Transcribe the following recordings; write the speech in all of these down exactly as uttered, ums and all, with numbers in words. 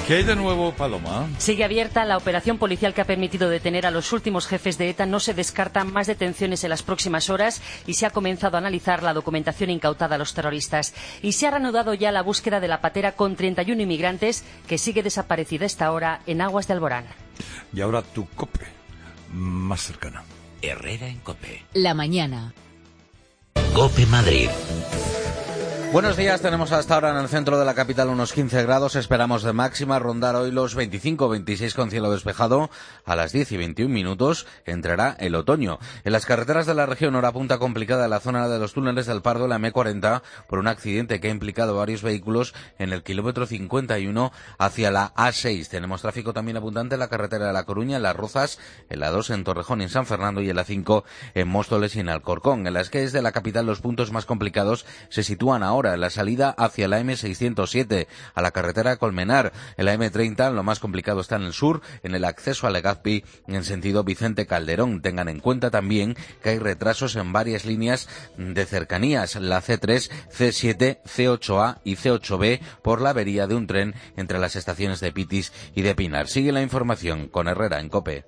¿Qué hay de nuevo, Paloma? Sigue abierta la operación policial que ha permitido detener a los últimos jefes de ETA. No se descartan más detenciones en las próximas horas y se ha comenzado a analizar la documentación incautada a los terroristas. Y se ha reanudado ya la búsqueda de la patera con treinta y uno inmigrantes que sigue desaparecida a esta hora en aguas de Alborán. Y ahora tu COPE, más cercana. Herrera en COPE. La mañana. COPE Madrid. Buenos días, tenemos hasta ahora en el centro de la capital unos quince grados, esperamos de máxima rondar hoy los veinticinco veintiséis con cielo despejado. A las diez y veintiún minutos entrará el otoño. En las carreteras de la región, hora punta complicada en la zona de los túneles del Pardo, la eme cuarenta, por un accidente que ha implicado varios vehículos en el kilómetro cincuenta y uno hacia la A seis. Tenemos tráfico también abundante en la carretera de La Coruña, en Las Rozas, en la dos en Torrejón y en San Fernando y en la cinco en Móstoles y en Alcorcón. En las calles de la capital los puntos más complicados se sitúan ahora en la salida hacia la eme seiscientos siete, a la carretera de Colmenar, en la eme treinta, lo más complicado está en el sur, en el acceso a Legazpi, en sentido Vicente Calderón. Tengan en cuenta también que hay retrasos en varias líneas de cercanías, la ce tres, ce siete, ce ocho a y ce ocho be, por la avería de un tren entre las estaciones de Pitis y de Pinar. Sigue la información con Herrera en COPE.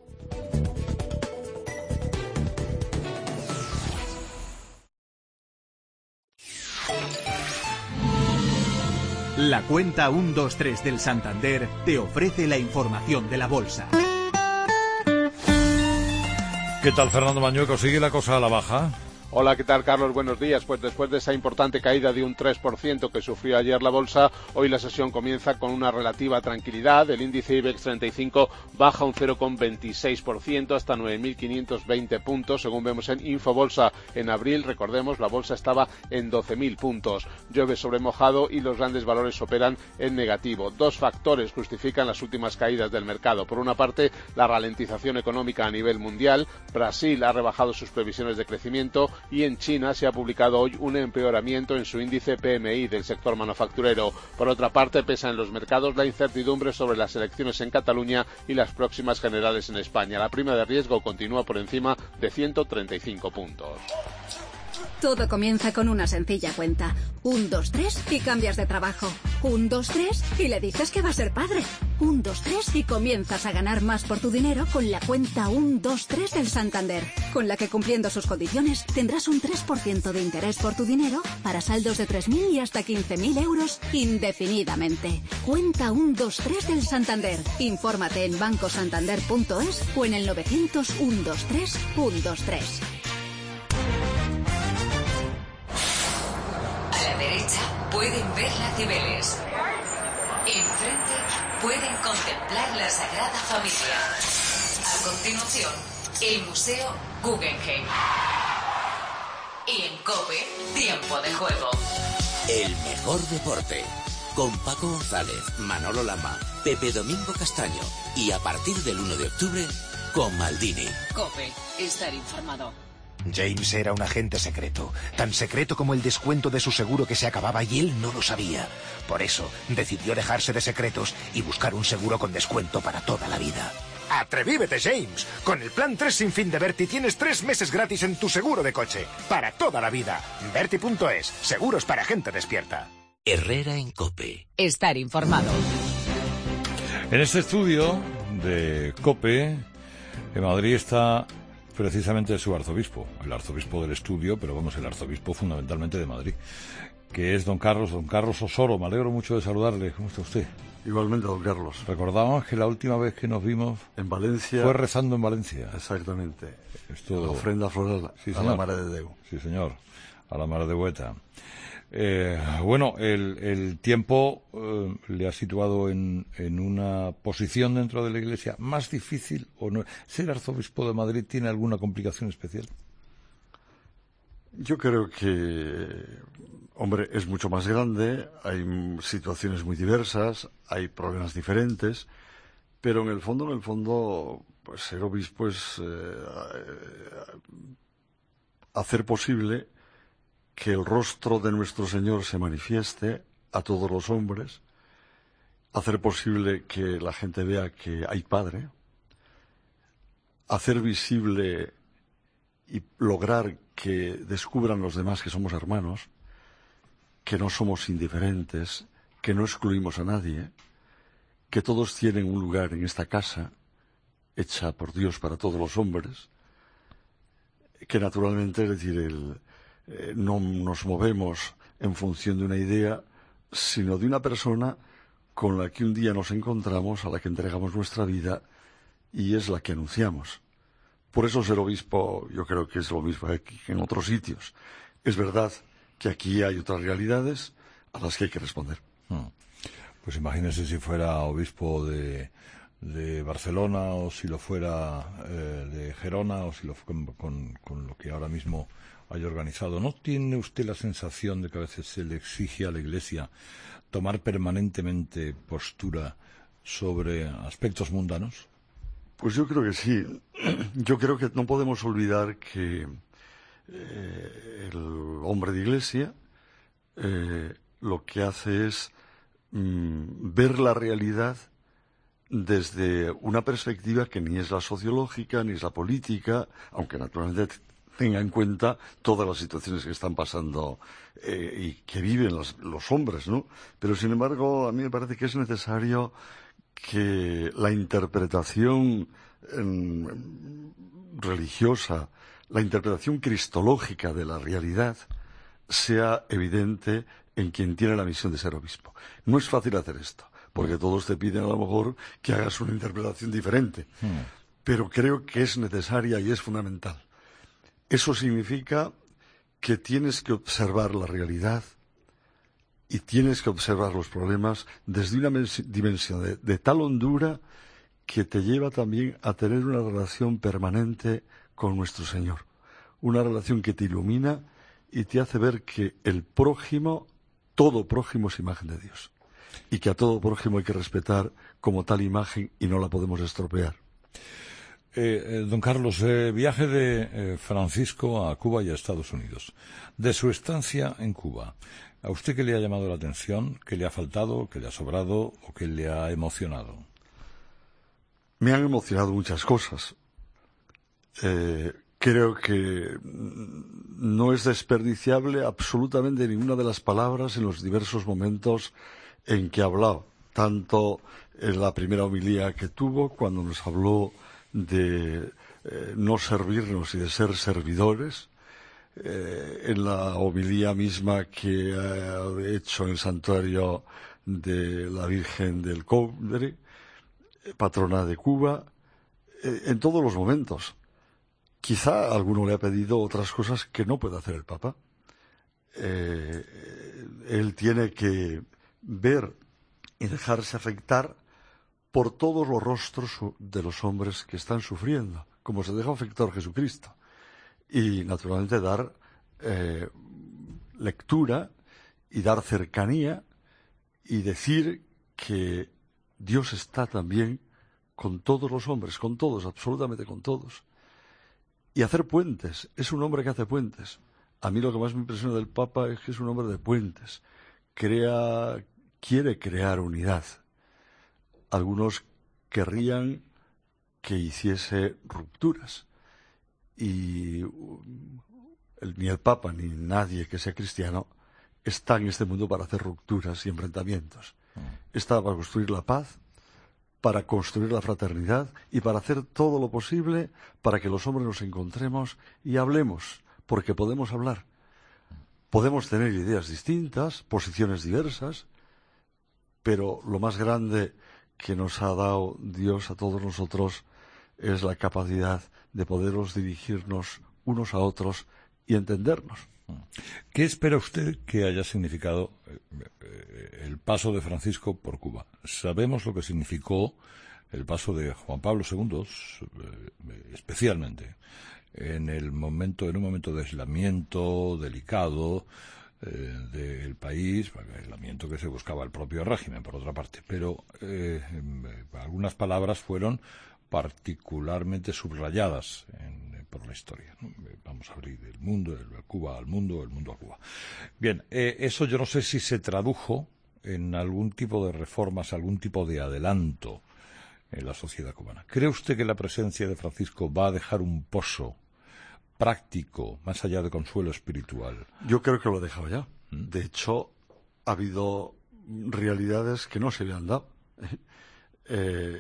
La cuenta uno dos tres del Santander te ofrece la información de la bolsa. ¿Qué tal, Fernando Mañueco? ¿Sigue la cosa a la baja? Hola, ¿qué tal, Carlos? Buenos días. Pues después de esa importante caída de un tres por ciento que sufrió ayer la bolsa, hoy la sesión comienza con una relativa tranquilidad. El índice IBEX treinta y cinco baja un cero coma veintiséis por ciento hasta nueve mil quinientos veinte puntos, según vemos en Infobolsa. En abril, recordemos, la bolsa estaba en doce mil puntos. Llueve sobre mojado y los grandes valores operan en negativo. Dos factores justifican las últimas caídas del mercado. Por una parte, la ralentización económica a nivel mundial. Brasil ha rebajado sus previsiones de crecimiento y en China se ha publicado hoy un empeoramiento en su índice pe eme i del sector manufacturero. Por otra parte, pesa en los mercados la incertidumbre sobre las elecciones en Cataluña y las próximas generales en España. La prima de riesgo continúa por encima de ciento treinta y cinco puntos. Todo comienza con una sencilla cuenta. Un, dos, tres y cambias de trabajo. Un, dos, tres y le dices que va a ser padre. Un, dos, tres y comienzas a ganar más por tu dinero con la cuenta uno, dos, tres del Santander, con la que, cumpliendo sus condiciones, tendrás un tres por ciento de interés por tu dinero para saldos de tres mil y hasta quince mil euros indefinidamente. Cuenta uno, dos, tres del Santander. Infórmate en banco santander punto es o en el novecientos, uno, dos, tres, uno, dos, tres. A la derecha pueden ver la Cibeles. Enfrente pueden contemplar la Sagrada Familia. A continuación, el Museo Guggenheim. Y en COPE, tiempo de juego. El mejor deporte. Con Paco González, Manolo Lama, Pepe Domingo Castaño. Y a partir del uno de octubre, con Maldini. COPE, estar informado. James era un agente secreto, tan secreto como el descuento de su seguro que se acababa y él no lo sabía. Por eso decidió dejarse de secretos y buscar un seguro con descuento para toda la vida. ¡Atrevívete, James! Con el plan tres sin fin de Berti tienes tres meses gratis en tu seguro de coche. Para toda la vida. Berti punto es. Seguros para gente despierta. Herrera en COPE. Estar informado. En este estudio de COPE, en Madrid está precisamente su arzobispo, el arzobispo del estudio, pero vamos, el arzobispo fundamentalmente de Madrid, que es don Carlos, don Carlos Osoro. Me alegro mucho de saludarle. ¿Cómo está usted? Igualmente, don Carlos. Recordábamos que la última vez que nos vimos en Valencia fue rezando en Valencia. Exactamente. Esto... La ofrenda floral sí, a la Mare de Déu. Sí, señor, a la Mare de Bueta. Eh, bueno, el, el tiempo eh, le ha situado en, en una posición dentro de la Iglesia más difícil, ¿o no? ¿Ser arzobispo de Madrid tiene alguna complicación especial? Yo creo que, hombre, es mucho más grande, hay situaciones muy diversas, hay problemas diferentes, pero en el fondo, en el fondo, pues ser obispo es eh, hacer posible que el rostro de nuestro Señor se manifieste a todos los hombres, hacer posible que la gente vea que hay Padre, hacer visible y lograr que descubran los demás que somos hermanos, que no somos indiferentes, que no excluimos a nadie, que todos tienen un lugar en esta casa, hecha por Dios para todos los hombres, que naturalmente, es decir, el, eh, no nos movemos en función de una idea, sino de una persona con la que un día nos encontramos, a la que entregamos nuestra vida, y es la que anunciamos. Por eso ser obispo, yo creo que es lo mismo aquí que en otros sitios. Es verdad que aquí hay otras realidades a las que hay que responder. Hmm. Pues imagínese si fuera obispo de, de Barcelona, o si lo fuera eh, de Gerona, o si lo con, con, con lo que ahora mismo hay organizado. ¿No tiene usted la sensación de que a veces se le exige a la Iglesia tomar permanentemente postura sobre aspectos mundanos? Pues yo creo que sí. Yo creo que no podemos olvidar que eh, el hombre de Iglesia eh, lo que hace es mm, ver la realidad desde una perspectiva que ni es la sociológica ni es la política, aunque naturalmente tenga en cuenta todas las situaciones que están pasando eh, y que viven los, los hombres, ¿no? Pero sin embargo, a mí me parece que es necesario que la interpretación eh, religiosa, la interpretación cristológica de la realidad sea evidente en quien tiene la misión de ser obispo. No es fácil hacer esto, porque todos te piden a lo mejor que hagas una interpretación diferente, hmm. pero creo que es necesaria y es fundamental. Eso significa que tienes que observar la realidad y tienes que observar los problemas desde una dimensión de, de tal hondura que te lleva también a tener una relación permanente con nuestro Señor. Una relación que te ilumina y te hace ver que el prójimo, todo prójimo es imagen de Dios. Y que a todo prójimo hay que respetar como tal imagen y no la podemos estropear. Eh, eh, don Carlos, eh, viaje de eh, Francisco a Cuba y a Estados Unidos. De su estancia en Cuba, ¿a usted qué le ha llamado la atención? ¿Qué le ha faltado? ¿Qué le ha sobrado? ¿O qué le ha emocionado? Me han emocionado muchas cosas. Eh, creo que no es desperdiciable absolutamente ninguna de las palabras en los diversos momentos en que ha hablado. Tanto en la primera homilía que tuvo, cuando nos habló de eh, no servirnos y de ser servidores, eh, en la homilía misma que ha hecho en el santuario de la Virgen del Cobre, patrona de Cuba, eh, en todos los momentos. Quizá a alguno le ha pedido otras cosas que no puede hacer el Papa. Eh, él tiene que ver y dejarse afectar por todos los rostros de los hombres que están sufriendo, como se dejó afectar Jesucristo. Y, naturalmente, dar eh, lectura y dar cercanía y decir que Dios está también con todos los hombres, con todos, absolutamente con todos. Y hacer puentes. Es un hombre que hace puentes. A mí lo que más me impresiona del Papa es que es un hombre de puentes. Crea, quiere crear unidad. Algunos querrían que hiciese rupturas. Y el, ni el Papa ni nadie que sea cristiano está en este mundo para hacer rupturas y enfrentamientos. Está para construir la paz, para construir la fraternidad y para hacer todo lo posible para que los hombres nos encontremos y hablemos, porque podemos hablar. Podemos tener ideas distintas, posiciones diversas, pero lo más grande que nos ha dado Dios a todos nosotros es la capacidad de poderos dirigirnos unos a otros y entendernos. ¿Qué espera usted que haya significado el paso de Francisco por Cuba? Sabemos lo que significó el paso de Juan Pablo segundo, especialmente en el momento, en un momento de aislamiento delicado eh, del país, aislamiento que se buscaba el propio régimen, por otra parte, pero eh, algunas palabras fueron particularmente subrayadas en, por la historia, ¿no? Vamos a abrir el mundo, el Cuba al mundo, el mundo a Cuba. Bien, eh, eso yo no sé si se tradujo en algún tipo de reformas, algún tipo de adelanto en la sociedad cubana. ¿Cree usted que la presencia de Francisco va a dejar un pozo práctico, más allá de consuelo espiritual? Yo creo que lo ha dejado ya. ¿Mm? De hecho, ha habido realidades que no se habían dado. eh,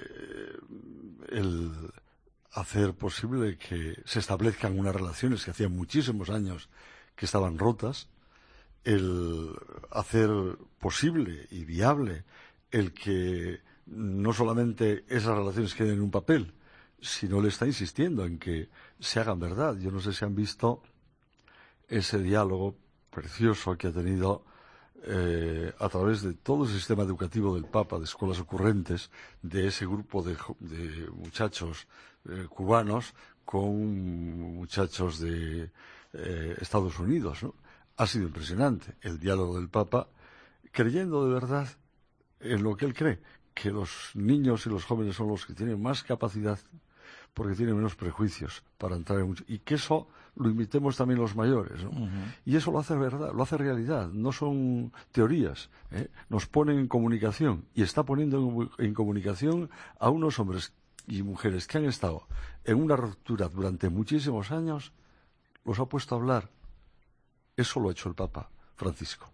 el hacer posible que se establezcan unas relaciones que hacían muchísimos años que estaban rotas, el hacer posible y viable el que no solamente esas relaciones queden en un papel, sino le está insistiendo en que se hagan verdad. Yo no sé si han visto ese diálogo precioso que ha tenido eh, a través de todo el sistema educativo del Papa, de escuelas ocurrentes, de ese grupo de, de muchachos eh, cubanos con muchachos de eh, Estados Unidos, ¿no? Ha sido impresionante el diálogo del Papa, creyendo de verdad en lo que él cree, que los niños y los jóvenes son los que tienen más capacidad, porque tienen menos prejuicios para entrar en mucho, y que eso lo imitemos también los mayores, ¿no? Uh-huh. Y eso lo hace verdad, lo hace realidad, no son teorías, ¿eh? Nos ponen en comunicación, y está poniendo en, en comunicación a unos hombres y mujeres que han estado en una ruptura durante muchísimos años, los ha puesto a hablar. Eso lo ha hecho el Papa Francisco.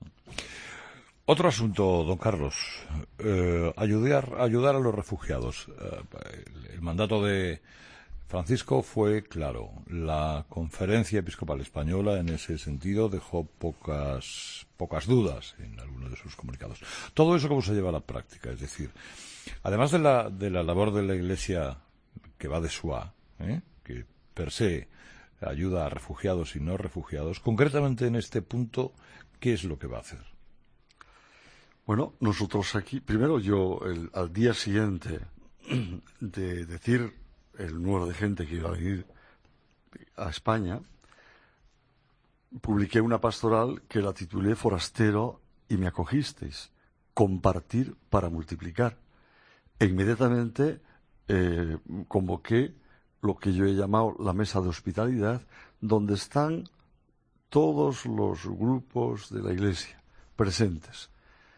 Otro asunto, don Carlos, eh, ayudar, ayudar a los refugiados. Eh, el, el mandato de Francisco fue claro. La Conferencia Episcopal Española, en ese sentido, dejó pocas, pocas dudas en algunos de sus comunicados. Todo eso, ¿cómo se lleva a la práctica? Es decir, además de la, de la labor de la Iglesia que va de soi, ¿eh? que per se ayuda a refugiados y no refugiados, concretamente en este punto, ¿qué es lo que va a hacer? Bueno, nosotros aquí, primero yo, el, al día siguiente de decir el número de gente que iba a venir a España, publiqué una pastoral que la titulé Forastero y me acogisteis, compartir para multiplicar. E inmediatamente eh, convoqué lo que yo he llamado la mesa de hospitalidad, donde están todos los grupos de la Iglesia presentes.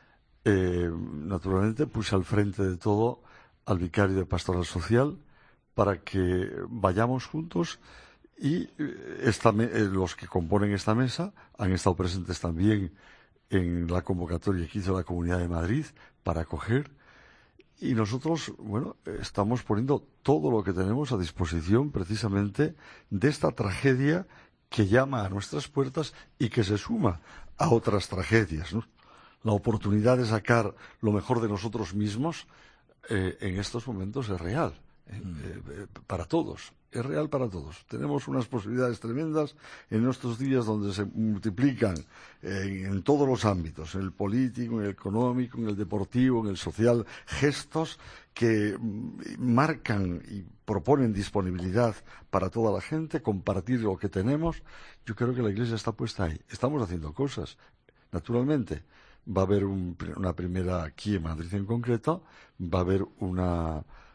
Eh, naturalmente puse al frente de todo al vicario de Pastoral Social para que vayamos juntos y esta me- eh, los que componen esta mesa han estado presentes también en la convocatoria que hizo la Comunidad de Madrid para acoger, y nosotros, bueno, estamos poniendo todo lo que tenemos a disposición precisamente de esta tragedia que llama a nuestras puertas y que se suma a otras tragedias, ¿no? La oportunidad de sacar lo mejor de nosotros mismos eh, en estos momentos es real, eh, mm. eh, para todos, es real para todos. Tenemos unas posibilidades tremendas en estos días donde se multiplican eh, en todos los ámbitos, en el político, en el económico, en el deportivo, en el social, gestos que mm, marcan y proponen disponibilidad para toda la gente, compartir lo que tenemos. Yo creo que la Iglesia está puesta ahí. Estamos haciendo cosas, naturalmente. Va a haber un, una primera, aquí en Madrid en concreto, va a haber una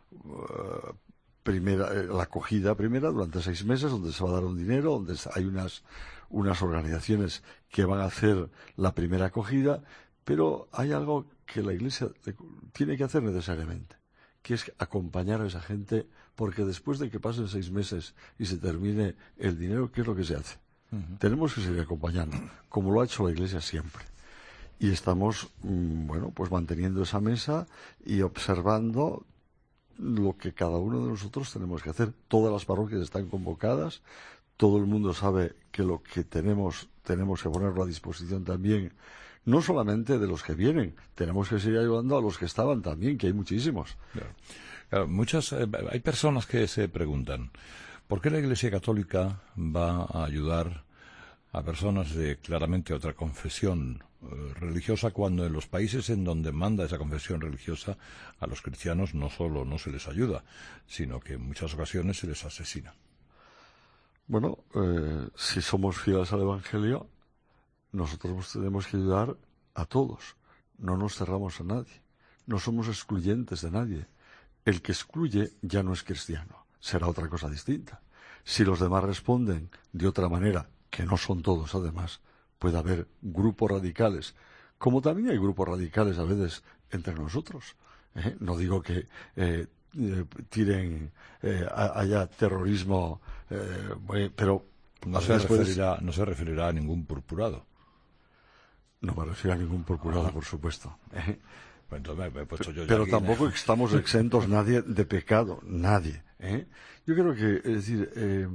uh, primera, eh, la acogida primera durante seis meses, donde se va a dar un dinero, donde hay unas, unas organizaciones que van a hacer la primera acogida, pero hay algo que la Iglesia tiene que hacer necesariamente, que es acompañar a esa gente, porque después de que pasen seis meses y se termine el dinero, ¿qué es lo que se hace? Uh-huh. Tenemos que seguir acompañando, como lo ha hecho la Iglesia siempre. Y estamos, bueno, pues manteniendo esa mesa y observando lo que cada uno de nosotros tenemos que hacer. Todas las parroquias están convocadas, todo el mundo sabe que lo que tenemos, tenemos que ponerlo a disposición también, no solamente de los que vienen, tenemos que seguir ayudando a los que estaban también, que hay muchísimos. Claro. Claro, muchas, eh, hay personas que se preguntan, ¿por qué la Iglesia Católica va a ayudar a personas de claramente otra confesión eh, religiosa, cuando en los países en donde manda esa confesión religiosa a los cristianos no solo no se les ayuda, sino que en muchas ocasiones se les asesina? Bueno, eh, si somos fieles al Evangelio, nosotros tenemos que ayudar a todos. No nos cerramos a nadie. No somos excluyentes de nadie. El que excluye ya no es cristiano. Será otra cosa distinta. Si los demás responden de otra manera, que no son todos además, puede haber grupos radicales, como también hay grupos radicales a veces entre nosotros. ¿eh? No digo que eh, eh, tiren, eh, haya terrorismo, eh, pero no se, referirá, puedes... no se referirá a ningún purpurado. No me refiero a ningún purpurado, ah. por supuesto. ¿eh? Pues entonces me he puesto yo Pero aquí, tampoco ¿eh? estamos exentos nadie de pecado, nadie. ¿eh? Yo creo que, es decir, eh,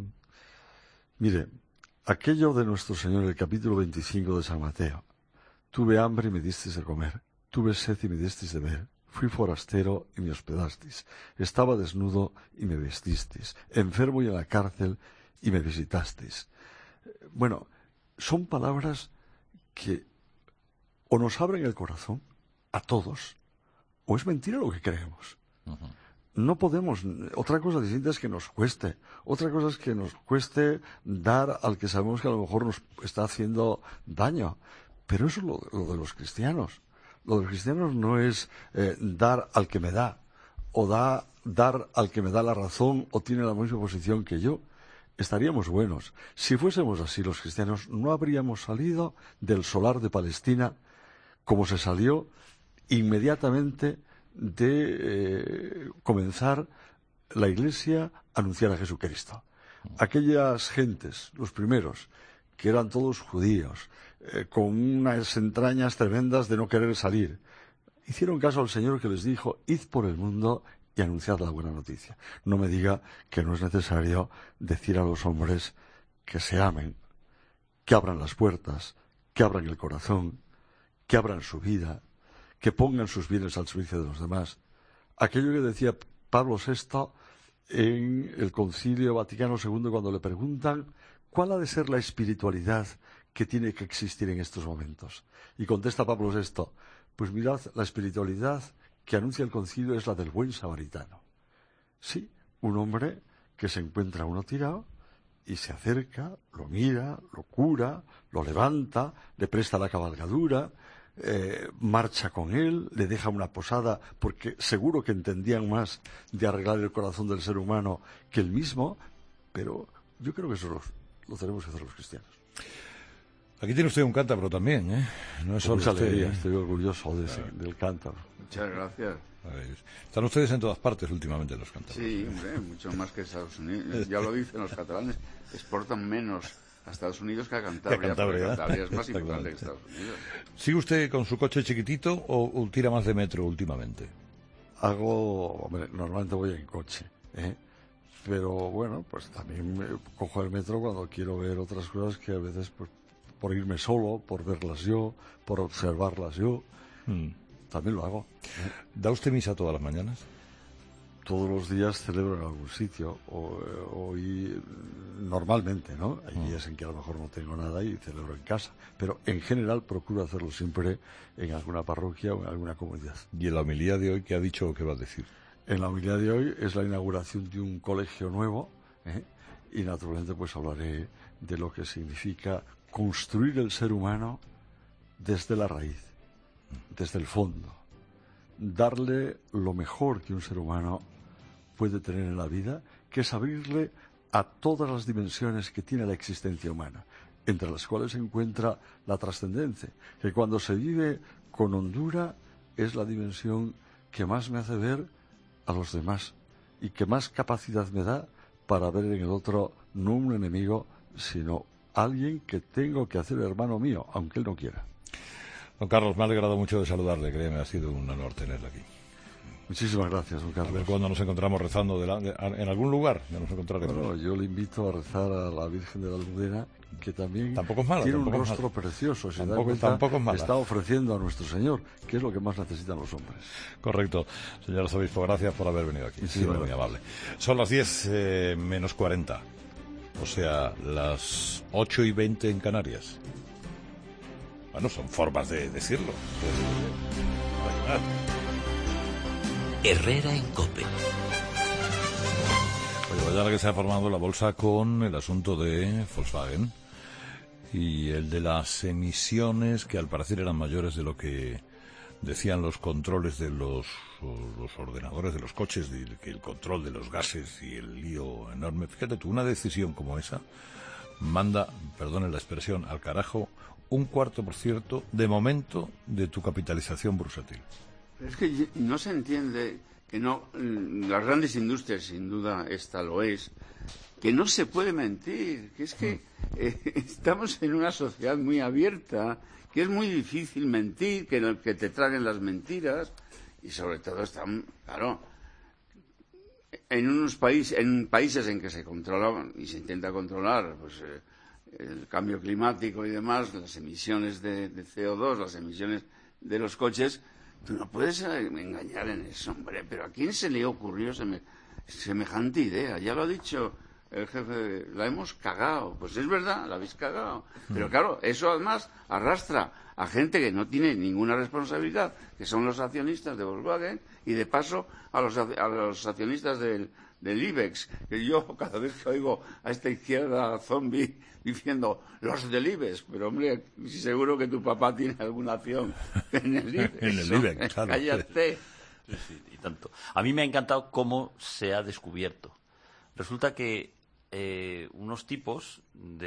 mire, aquello de nuestro Señor, el capítulo veinticinco de San Mateo, tuve hambre y me disteis de comer, tuve sed y me disteis de beber, fui forastero y me hospedasteis, estaba desnudo y me vestisteis, enfermo y en la cárcel y me visitasteis. Bueno, son palabras que o nos abren el corazón a todos, o es mentira lo que creemos. Uh-huh. No podemos, otra cosa distinta es que nos cueste, otra cosa es que nos cueste dar al que sabemos que a lo mejor nos está haciendo daño, pero eso es lo, lo de los cristianos. Lo de los cristianos no es eh, dar al que me da, o da, dar al que me da la razón, o tiene la misma posición que yo. Estaríamos buenos. Si fuésemos así los cristianos, no habríamos salido del solar de Palestina como se salió inmediatamente de eh, comenzar la Iglesia a anunciar a Jesucristo. Aquellas gentes, los primeros, que eran todos judíos, eh, con unas entrañas tremendas de no querer salir, hicieron caso al Señor que les dijo, id por el mundo y anunciad la buena noticia. No me diga que no es necesario decir a los hombres que se amen, que abran las puertas, que abran el corazón, que abran su vida, que pongan sus bienes al servicio de los demás. Aquello que decía Pablo sexto en el Concilio Vaticano segundo cuando le preguntan ¿cuál ha de ser la espiritualidad que tiene que existir en estos momentos? Y contesta Pablo sexto, pues mirad, la espiritualidad que anuncia el concilio es la del buen samaritano. Sí, un hombre que se encuentra uno tirado y se acerca, lo mira, lo cura, lo levanta, le presta la cabalgadura, eh, marcha con él, le deja una posada, porque seguro que entendían más de arreglar el corazón del ser humano que él mismo, pero yo creo que eso lo, lo tenemos que hacer los cristianos. Aquí tiene usted un cántabro también, ¿eh? No es solo mucha usted, alegría, ¿eh? Estoy orgulloso de ese, del cántaro. Muchas gracias. Están ustedes en todas partes últimamente los cántabros. Sí, hombre, mucho más que Estados Unidos. Ya lo dicen los catalanes, exportan menos a Estados Unidos que a Cantabria, que a Cantabria, porque Cantabria es más importante que Estados Unidos. ¿Sigue usted con su coche chiquitito o, o tira más de metro últimamente? Hago, hombre, normalmente voy en coche, ¿eh? Pero bueno, pues también me cojo el metro cuando quiero ver otras cosas que a veces, pues, por irme solo, por verlas yo, por observarlas yo, mm. también lo hago. ¿eh? ¿Da usted misa todas las mañanas? Todos los días celebro en algún sitio, o, o y, normalmente, ¿no? Hay mm. días en que a lo mejor no tengo nada y celebro en casa, pero en general procuro hacerlo siempre en alguna parroquia o en alguna comunidad. ¿Y en la homilía de hoy qué ha dicho o qué va a decir? En la homilía de hoy es la inauguración de un colegio nuevo, ¿eh? y naturalmente pues hablaré de lo que significa construir el ser humano desde la raíz, desde el fondo, darle lo mejor que un ser humano puede tener en la vida, que es abrirle a todas las dimensiones que tiene la existencia humana, entre las cuales se encuentra la trascendencia, que cuando se vive con hondura es la dimensión que más me hace ver a los demás y que más capacidad me da para ver en el otro no un enemigo, sino alguien que tengo que hacer hermano mío, aunque él no quiera. Don Carlos, me ha alegrado mucho de saludarle, créeme, ha sido un honor tenerle aquí. Muchísimas gracias, don Carlos. A ver cuándo nos encontramos rezando de la, de, en algún lugar, ya nos encontraremos. Bueno, yo le invito a rezar a la Virgen de la Almudena, que también tampoco es mala, tiene un tampoco rostro es precioso, si tampoco, da cuenta, tampoco es mala. Está ofreciendo a nuestro Señor, que es lo que más necesitan los hombres. Correcto. Señor arzobispo, gracias por haber venido aquí. Sí, muy amable. Son las diez eh, menos cuarenta, o sea, las ocho y veinte en Canarias. Bueno, son formas de decirlo. Herrera en COPE. Oye, vaya la que se ha formado la bolsa con el asunto de Volkswagen y el de las emisiones, que al parecer eran mayores de lo que decían los controles de los, los ordenadores de los coches, de, que el control de los gases y el lío enorme. Fíjate tú, una decisión como esa manda, perdone la expresión, al carajo un cuarto por ciento de momento de tu capitalización bursátil. Es que no se entiende que no, las grandes industrias, sin duda esta lo es, que no se puede mentir, que es que eh, estamos en una sociedad muy abierta, que es muy difícil mentir, que, no, que te traguen las mentiras, y sobre todo están, claro, en unos países, en países en que se controla y se intenta controlar, pues eh, el cambio climático y demás, las emisiones de, de C O dos, las emisiones de los coches, tú no puedes engañar en eso, hombre. Pero ¿a quién se le ocurrió seme, semejante idea? Ya lo ha dicho el jefe, la hemos cagado. Pues es verdad, la habéis cagado. Pero claro, eso además arrastra a gente que no tiene ninguna responsabilidad, que son los accionistas de Volkswagen, y de paso a los, a los accionistas del, del IBEX, que yo cada vez que oigo a esta izquierda zombie diciendo los del IBEX, pero hombre, seguro que tu papá tiene alguna acción en el IBEX. En el IBEX, claro. Cállate. Sí, sí, y tanto. A mí me ha encantado cómo se ha descubierto. Resulta que eh, unos tipos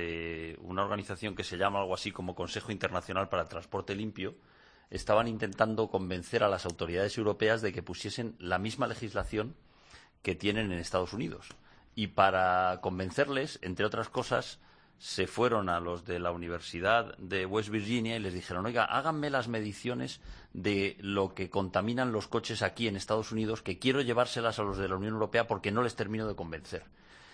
de una organización que se llama algo así como Consejo Internacional para el Transporte Limpio estaban intentando convencer a las autoridades europeas de que pusiesen la misma legislación que tienen en Estados Unidos. Y para convencerles, entre otras cosas, se fueron a los de la Universidad de West Virginia y les dijeron, oiga, háganme las mediciones de lo que contaminan los coches aquí en Estados Unidos, que quiero llevárselas a los de la Unión Europea porque no les termino de convencer.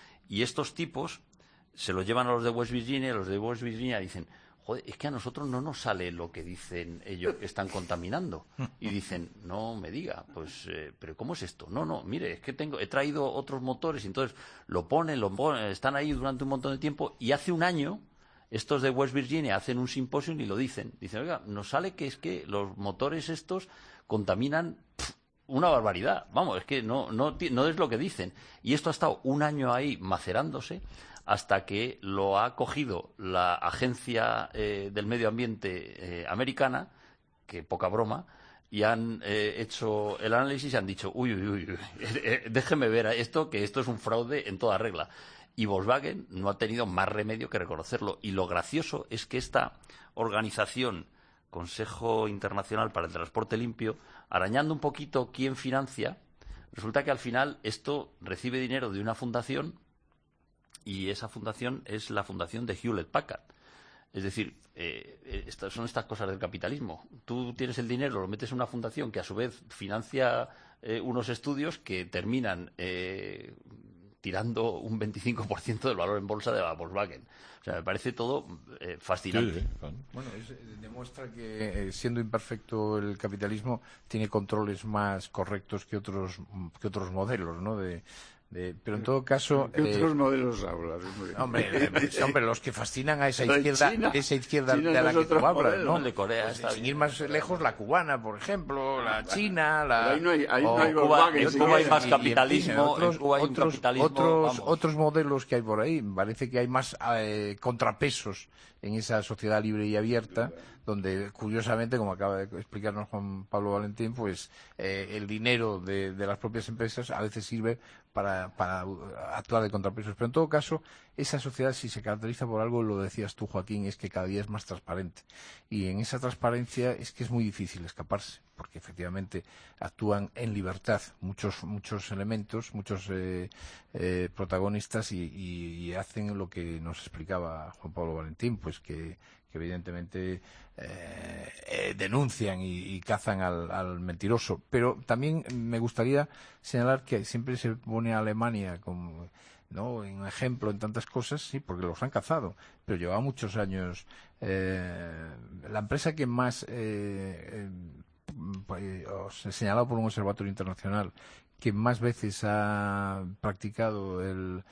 Y estos tipos se lo llevan a los de West Virginia y los de West Virginia dicen, joder, es que a nosotros no nos sale lo que dicen ellos que están contaminando. Y dicen, no me diga, pues, eh, ¿pero cómo es esto? No, no, mire, es que tengo, he traído otros motores y entonces lo ponen, lo ponen, están ahí durante un montón de tiempo y hace un año estos de West Virginia hacen un simposio y lo dicen. Dicen, oiga, nos sale que es que los motores estos contaminan pff, una barbaridad. Vamos, es que no, no, no es lo que dicen. Y esto ha estado un año ahí macerándose hasta que lo ha cogido la Agencia eh, del Medio Ambiente eh, americana, que poca broma, y han eh, hecho el análisis y han dicho, uy, uy, uy, uy eh, déjeme ver esto, que esto es un fraude en toda regla. Y Volkswagen no ha tenido más remedio que reconocerlo. Y lo gracioso es que esta organización, Consejo Internacional para el Transporte Limpio, arañando un poquito quién financia, resulta que al final esto recibe dinero de una fundación y esa fundación es la fundación de Hewlett-Packard. Es decir, eh, estas son estas cosas del capitalismo. Tú tienes el dinero, lo metes en una fundación que a su vez financia eh, unos estudios que terminan eh, tirando un veinticinco por ciento del valor en bolsa de la Volkswagen. O sea, me parece todo eh, fascinante. Sí, sí, claro. Bueno, es, demuestra que eh, siendo imperfecto el capitalismo tiene controles más correctos que otros que otros modelos, ¿no? De, de, pero en todo caso, ¿qué eh, otros modelos hablas? Hombre, eh, hombre, los que fascinan a esa izquierda, China, esa izquierda China de la que tú hablas, ¿no? El de Corea, pues, está sin ir más lejos, la cubana, por ejemplo, la china, la. Ahí no hay, ahí o, no hay Cuba, en Cuba hay más y, capitalismo, y en otros, en Cuba hay otros, capitalismo, otros, vamos. otros modelos que hay por ahí. Parece que hay más eh, contrapesos en esa sociedad libre y abierta, donde curiosamente, como acaba de explicarnos Juan Pablo Valentín, pues eh, el dinero de, de las propias empresas a veces sirve para, para actuar de contrapesos. Pero en todo caso, esa sociedad, si se caracteriza por algo, lo decías tú, Joaquín, es que cada día es más transparente. Y en esa transparencia es que es muy difícil escaparse, porque efectivamente actúan en libertad muchos muchos elementos, muchos eh, eh, protagonistas y, y, y hacen lo que nos explicaba Juan Pablo Valentín, pues que, que evidentemente eh, eh, denuncian y, y cazan al, al mentiroso. Pero también me gustaría señalar que siempre se pone a Alemania como, ¿no?, en ejemplo en tantas cosas, sí, porque los han cazado, pero lleva muchos años. Eh, la empresa que más eh, eh, pues, os he señalado por un observatorio internacional que más veces ha practicado el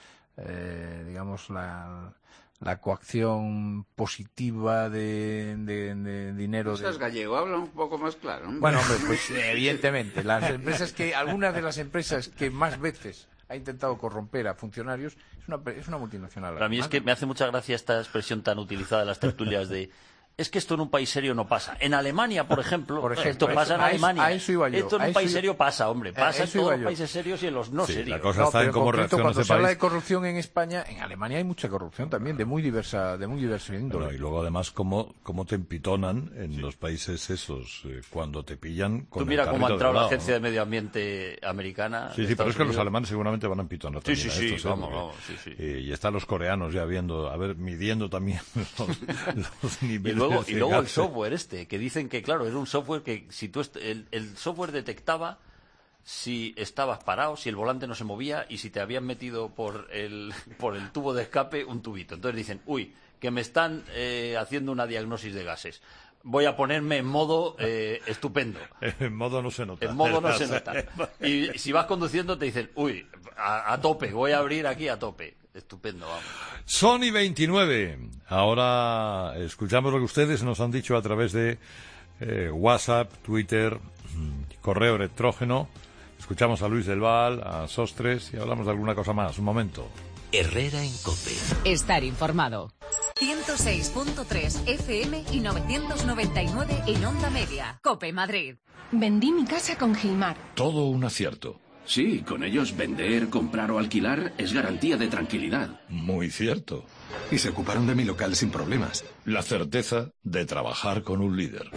eh, digamos la la coacción positiva de, de, de dinero. Estás de... gallego, habla un poco más claro, ¿no? Bueno, hombre, pues evidentemente las empresas que algunas de las empresas que más veces ha intentado corromper a funcionarios es una, es una multinacional. Para mí es que me hace mucha gracia esta expresión tan utilizada en las tertulias de es que esto en un país serio no pasa. En Alemania, por ejemplo, por ejemplo esto pasa en a Alemania. A eso iba yo, esto en un país serio pasa, hombre. Pasa en todos los países serios y en los no sí, serios. La cosa no, está en cómo reacciona cuando ese se país. habla de corrupción en España, en Alemania hay mucha corrupción también, de muy diversa, de muy diversa índole. Bueno, y luego además cómo, cómo te empitonan en sí. los países esos, eh, cuando te pillan con Tú mira el cómo ha entrado lado, la Agencia ¿no? de Medio Ambiente americana. Sí, sí, pero es que los alemanes seguramente van a empitonar sí, también sí, a sí, estos, ¿eh? vamos, vamos, sí, sí. Eh, y están los coreanos ya viendo, a ver, midiendo también los, los niveles. Y luego, de y luego el gases. software este, que dicen que, claro, era un software que si tú est el, el software detectaba si estabas parado, si el volante no se movía y si te habían metido por el, por el tubo de escape un tubito. Entonces dicen, uy, que me están eh, haciendo una diagnosis de gases. Voy a ponerme en modo eh, estupendo. En modo no se nota. En modo no se nota. Y si vas conduciendo te dicen, uy, a, a tope, voy a abrir aquí a tope. Estupendo, vamos. Sony veintinueve. Ahora escuchamos lo que ustedes nos han dicho a través de eh, WhatsApp, Twitter, correo electrógeno. Escuchamos a Luis del Val, a Sostres y hablamos de alguna cosa más. Un momento. Herrera en COPE. Estar informado. ciento seis punto tres F M y novecientos noventa y nueve en Onda Media. COPE Madrid. Vendí mi casa con Gilmar. Todo un acierto. Sí, con ellos vender, comprar o alquilar es garantía de tranquilidad. Muy cierto. Y se ocuparon de mi local sin problemas. La certeza de trabajar con un líder.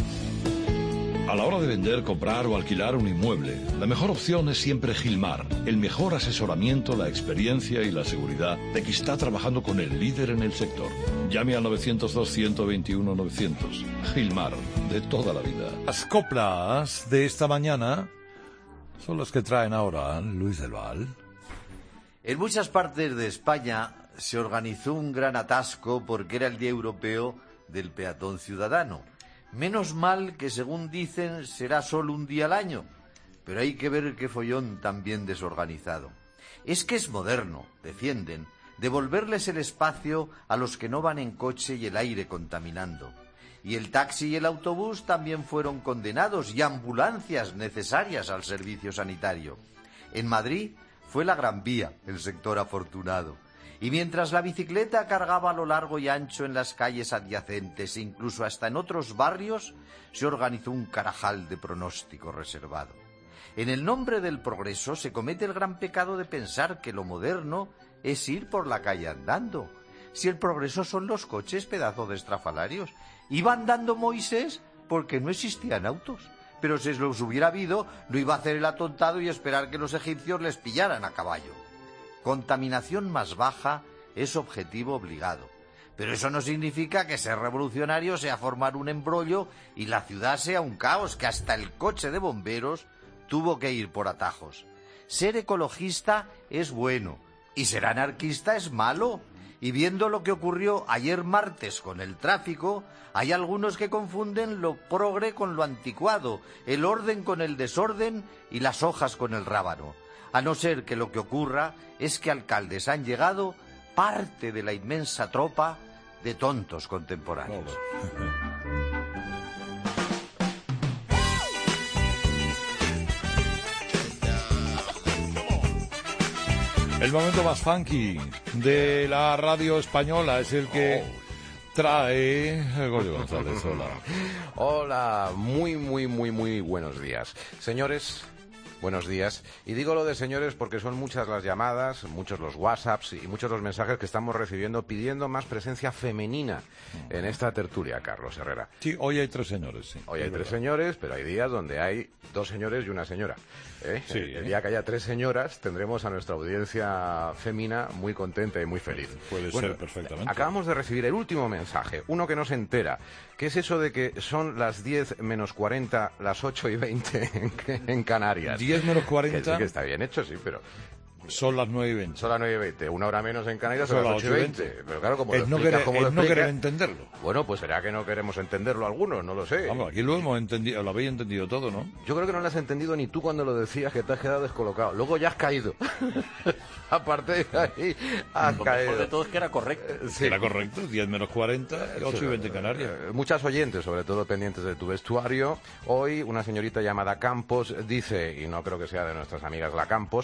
A la hora de vender, comprar o alquilar un inmueble, la mejor opción es siempre Gilmar. El mejor asesoramiento, la experiencia y la seguridad de que está trabajando con el líder en el sector. Llame al novecientos dos, ciento veintiuno, novecientos. Gilmar, de toda la vida. Las coplas de esta mañana son las que traen ahora Luis del Val. En muchas partes de España se organizó un gran atasco porque era el Día Europeo del Peatón Ciudadano. Menos mal que, según dicen, será solo un día al año, pero hay que ver qué follón tan bien desorganizado. Es que es moderno, defienden, devolverles el espacio a los que no van en coche y el aire contaminando. Y el taxi y el autobús también fueron condenados y ambulancias necesarias al servicio sanitario. En Madrid fue la Gran Vía el sector afortunado. Y mientras la bicicleta cargaba a lo largo y ancho en las calles adyacentes e incluso hasta en otros barrios, se organizó un carajal de pronóstico reservado. En el nombre del progreso se comete el gran pecado de pensar que lo moderno es ir por la calle andando. Si el progreso son los coches, pedazo de estrafalarios. Iba andando Moisés porque no existían autos. Pero si los hubiera habido, no iba a hacer el atontado y esperar que los egipcios les pillaran a caballo. Contaminación más baja es objetivo obligado. Pero eso no significa que ser revolucionario sea formar un embrollo y la ciudad sea un caos, que hasta el coche de bomberos tuvo que ir por atajos. Ser ecologista es bueno y ser anarquista es malo. Y viendo lo que ocurrió ayer martes con el tráfico, hay algunos que confunden lo progre con lo anticuado, el orden con el desorden y las hojas con el rábano. A no ser que lo que ocurra es que alcaldes han llegado parte de la inmensa tropa de tontos contemporáneos. El momento más funky de la radio española es el que trae Goyo González. Hola. Hola, muy, muy, muy, muy buenos días. Señores, buenos días. Y digo lo de señores porque son muchas las llamadas, muchos los WhatsApps y muchos los mensajes que estamos recibiendo pidiendo más presencia femenina en esta tertulia, Carlos Herrera. Sí, hoy hay tres señores. Sí, hoy hay tres señores, pero hay días donde hay dos señores y una señora. ¿eh? Sí, el, el ¿eh? día que haya tres señoras tendremos a nuestra audiencia femina muy contenta y muy feliz. Puede bueno, ser perfectamente. Acabamos de recibir el último mensaje, uno que nos entera. ¿Qué es eso de que son las diez menos cuarenta, las ocho y veinte en, en Canarias? diez menos cuarenta. Que sí que está bien hecho, sí, pero... Son las nueve y veinte. Son las nueve y veinte. Una hora menos en Canarias son, son las ocho y veinte. Pero claro, como es lo no explica, querer, como es lo no explica, querer entenderlo. Bueno, pues será que no queremos entenderlo algunos, no lo sé. Vamos, aquí lo hemos entendido, lo habéis entendido todo, ¿no? Yo creo que no lo has entendido ni tú cuando lo decías, que te has quedado descolocado. Luego ya has caído. Aparte de ahí, has lo caído. Lo mejor de todo es que era correcto. Sí. Era correcto, diez menos cuarenta, ocho y veinte en Canarias. Muchas oyentes, sobre todo pendientes de tu vestuario. Hoy una señorita llamada Campos dice, y no creo que sea de nuestras amigas la Campos,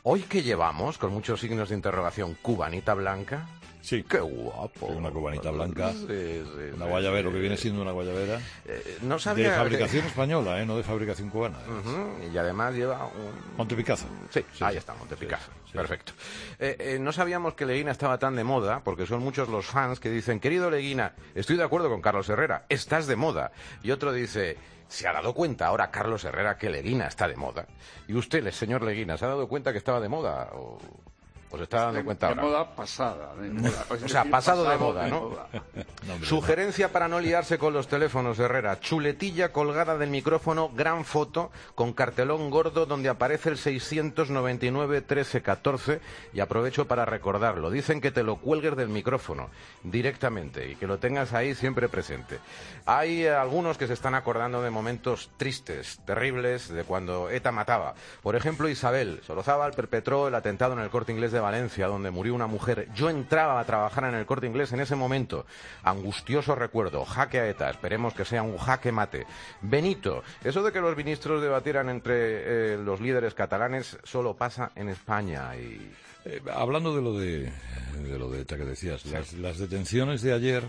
Hoy que llevamos, con muchos signos de interrogación, cubanita blanca. Sí. Qué guapo. Una cubanita blanca. Sí, sí, una sí, guayabera, sí. lo que viene siendo una guayabera. Eh, no sabía de fabricación que... española, ¿eh? No de fabricación cubana. Uh-huh. Y además lleva un... Montepicazo. Sí, sí, ahí sí. está, Montepicazo. Sí, sí. Perfecto. Eh, eh, no sabíamos que Leguina estaba tan de moda, porque son muchos los fans que dicen, querido Leguina, estoy de acuerdo con Carlos Herrera, estás de moda. Y otro dice, ¿se ha dado cuenta ahora Carlos Herrera que Leguina está de moda? Y usted, señor Leguina, ¿se ha dado cuenta que estaba de moda? ¿O os está dando cuenta de ahora? De moda pasada. De moda. O sea, pasado, pasado de moda, de ¿no? moda. No, Sugerencia para no liarse con los teléfonos, Herrera. Chuletilla colgada del micrófono, gran foto, con cartelón gordo donde aparece el seiscientos noventa y nueve trece catorce. Y aprovecho para recordarlo. Dicen que te lo cuelgues del micrófono directamente y que lo tengas ahí siempre presente. Hay algunos que se están acordando de momentos tristes, terribles, de cuando ETA mataba. Por ejemplo, Isabel Sorozábal perpetró el atentado en el Corte Inglés de Valencia, donde murió una mujer. Yo entraba a trabajar en el Corte Inglés en ese momento. Angustioso recuerdo. Jaque a ETA. Esperemos que sea un jaque mate. Benito, eso de que los ministros debatieran entre eh, los líderes catalanes solo pasa en España. Y... Eh, hablando de lo de, de lo de ETA que decías, sí. las, las detenciones de ayer,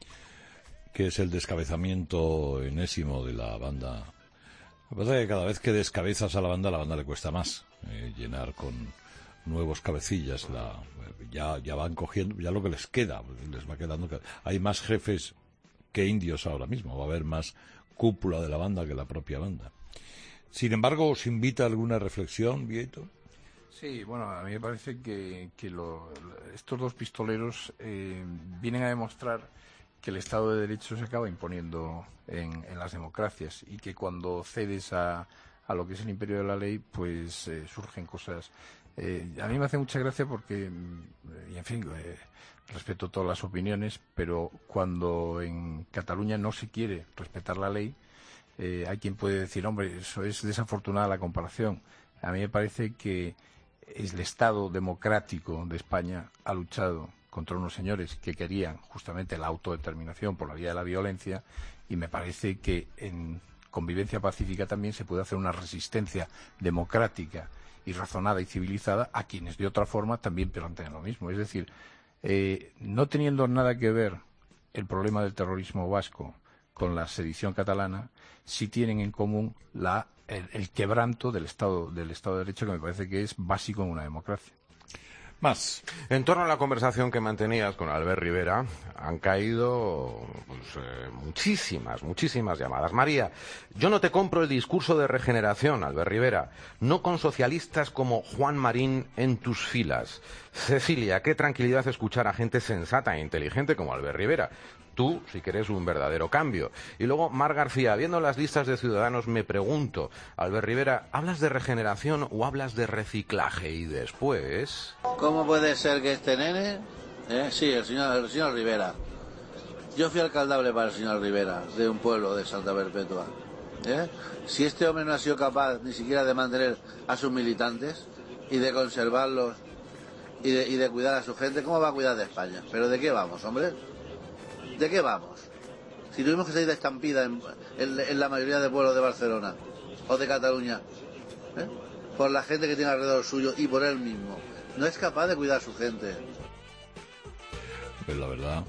que es el descabezamiento enésimo de la banda. Lo que pasa es que cada vez que descabezas a la banda, a la banda le cuesta más eh, llenar con nuevos cabecillas, la, ya, ya van cogiendo, ya lo que les queda, les va quedando, hay más jefes que indios ahora mismo, va a haber más cúpula de la banda que la propia banda. Sin embargo, ¿os invita a alguna reflexión, Vieto? Sí, bueno, a mí me parece que, que lo, estos dos pistoleros eh, vienen a demostrar que el Estado de Derecho se acaba imponiendo en, en las democracias y que cuando cedes a, a lo que es el imperio de la ley, pues eh, surgen cosas. Eh, a mí me hace mucha gracia porque, y en fin, eh, respeto todas las opiniones, pero cuando en Cataluña no se quiere respetar la ley, eh, hay quien puede decir, hombre, eso es desafortunada la comparación. A mí me parece que el Estado democrático de España ha luchado contra unos señores que querían justamente la autodeterminación por la vía de la violencia y me parece que en convivencia pacífica también se puede hacer una resistencia democrática y razonada y civilizada a quienes de otra forma también plantean lo mismo. Es decir, eh, no teniendo nada que ver el problema del terrorismo vasco con la sedición catalana, sí tienen en común la, el, el quebranto del Estado, del Estado de Derecho, que me parece que es básico en una democracia. Más. En torno a la conversación que mantenías con Albert Rivera, han caído pues, eh, muchísimas, muchísimas llamadas. María, yo no te compro el discurso de regeneración, Albert Rivera, no con socialistas como Juan Marín en tus filas. Cecilia, qué tranquilidad escuchar a gente sensata e inteligente como Albert Rivera. Tú, si querés un verdadero cambio. Y luego, Mar García, viendo las listas de Ciudadanos, me pregunto, Albert Rivera, ¿hablas de regeneración o hablas de reciclaje? Y después... ¿Cómo puede ser que este nene? ¿Eh? Sí, el señor, el señor Rivera. Yo fui alcaldable para el señor Rivera, de un pueblo de Santa Perpetua. ¿Eh? Si este hombre no ha sido capaz ni siquiera de mantener a sus militantes y de conservarlos y de, y de cuidar a su gente, ¿cómo va a cuidar de España? ¿Pero de qué vamos, hombre? ¿De qué vamos? Si tuvimos que salir de estampida en, en, en la mayoría de pueblos de Barcelona o de Cataluña, ¿eh? Por la gente que tiene alrededor suyo y por él mismo, no es capaz de cuidar a su gente. Pues la verdad,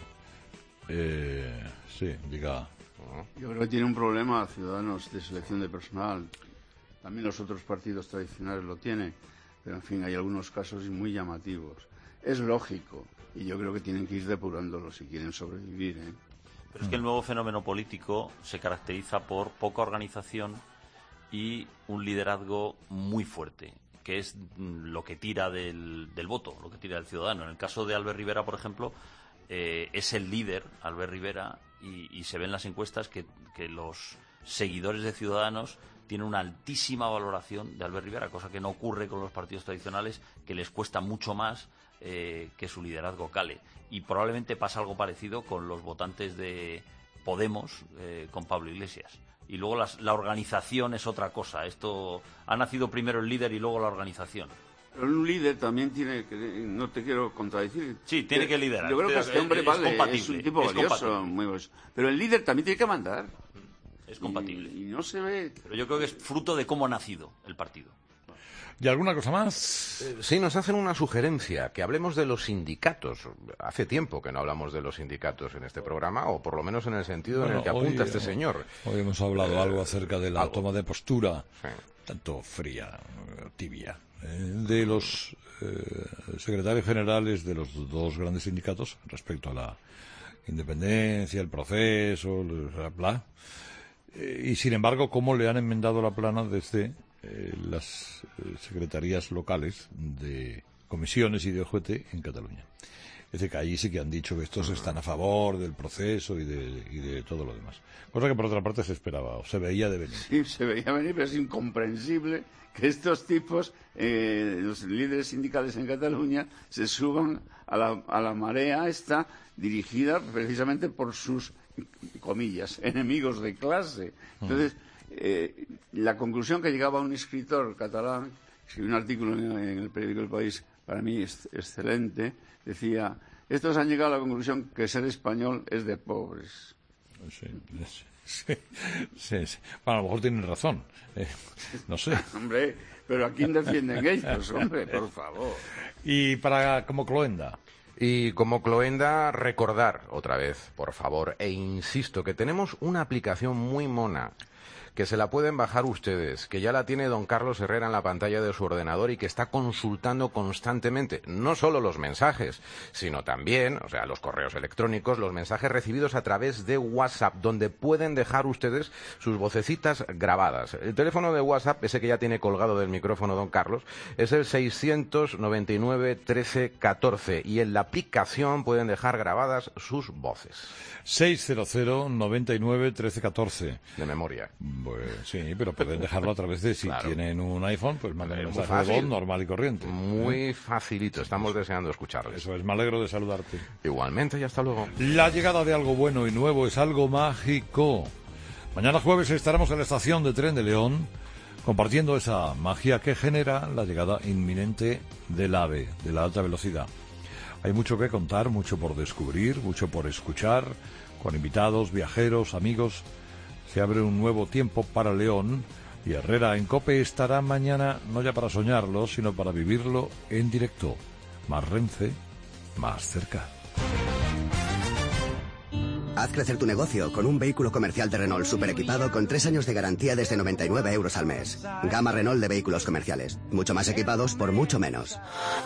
eh, sí, diga. Yo creo que tiene un problema Ciudadanos de selección de personal. También los otros partidos tradicionales lo tienen, pero en fin, hay algunos casos muy llamativos. Es lógico. Y yo creo que tienen que ir depurándolo si quieren sobrevivir, ¿eh? Pero es que el nuevo fenómeno político se caracteriza por poca organización y un liderazgo muy fuerte, que es lo que tira del, del voto, lo que tira del ciudadano. En el caso de Albert Rivera, por ejemplo, eh, es el líder, Albert Rivera, y, y se ven las encuestas que, que los seguidores de Ciudadanos tienen una altísima valoración de Albert Rivera, cosa que no ocurre con los partidos tradicionales, que les cuesta mucho más Eh, que su liderazgo cale. Y probablemente pasa algo parecido con los votantes de Podemos, eh, con Pablo Iglesias. Y luego las, la organización es otra cosa. Esto ha nacido primero el líder y luego la organización. Pero un líder también tiene que... No te quiero contradecir. Sí, tiene que liderar. Yo creo que este hombre es, vale, compatible, es un tipo es valioso, compatible. muy valioso. Pero el líder también tiene que mandar. Es compatible. Y, y no se ve... Pero yo creo que es fruto de cómo ha nacido el partido. ¿Y alguna cosa más? Eh, sí, nos hacen una sugerencia, que hablemos de los sindicatos. Hace tiempo que no hablamos de los sindicatos en este programa, o por lo menos en el sentido bueno, en el que apunta hoy, este señor. Hoy hemos hablado eh, algo acerca de la algo. toma de postura, sí. tanto fría, tibia, eh, de los eh, secretarios generales de los dos grandes sindicatos respecto a la independencia, el proceso, bla, bla. Eh, y sin embargo, cómo le han enmendado la plana desde eh, las eh, secretarías locales de comisiones y de O G T en Cataluña. Es decir, que allí sí que han dicho que estos están a favor del proceso y de, y de todo lo demás. Cosa que por otra parte se esperaba, o se veía de venir. Sí, se veía venir, pero es incomprensible que estos tipos, eh, los líderes sindicales en Cataluña, se suban a la, a la marea esta dirigida precisamente por sus, comillas, enemigos de clase. Entonces, eh, la conclusión que llegaba un escritor catalán, escribió un artículo en, en el periódico El País, para mí es, excelente, decía, estos han llegado a la conclusión que ser español es de pobres. Sí, sí, sí, sí. Bueno, a lo mejor tienen razón, eh, no sé. Hombre, pero ¿a quién defienden ellos, hombre, por favor? Y para como Cloenda. Y como Cloenda, recordar otra vez, por favor, e insisto, que tenemos una aplicación muy mona, que se la pueden bajar ustedes, que ya la tiene don Carlos Herrera en la pantalla de su ordenador y que está consultando constantemente, no solo los mensajes, sino también, o sea, los correos electrónicos, los mensajes recibidos a través de WhatsApp, donde pueden dejar ustedes sus vocecitas grabadas. El teléfono de WhatsApp, ese que ya tiene colgado del micrófono don Carlos, es el seiscientos noventa y nueve trece catorce y en la aplicación pueden dejar grabadas sus voces. seiscientos noventa y nueve trece catorce. De memoria. Pues sí, pero pueden dejarlo a través de, si claro. tienen un iPhone, pues manden un mensaje fácil, de voz normal y corriente. Muy facilito, estamos deseando escucharles. Eso es, me alegro de saludarte. Igualmente, y hasta luego. La llegada de algo bueno y nuevo es algo mágico. Mañana jueves estaremos en la estación de tren de León, compartiendo esa magia que genera la llegada inminente del AVE, de la alta velocidad. Hay mucho que contar, mucho por descubrir, mucho por escuchar, con invitados, viajeros, amigos. Se abre un nuevo tiempo para León y Herrera en COPE estará mañana no ya para soñarlo, sino para vivirlo en directo. Más Renfe, más cerca. Haz crecer tu negocio con un vehículo comercial de Renault super equipado con tres años de garantía desde noventa y nueve euros al mes. Gama Renault de vehículos comerciales. Mucho más equipados por mucho menos.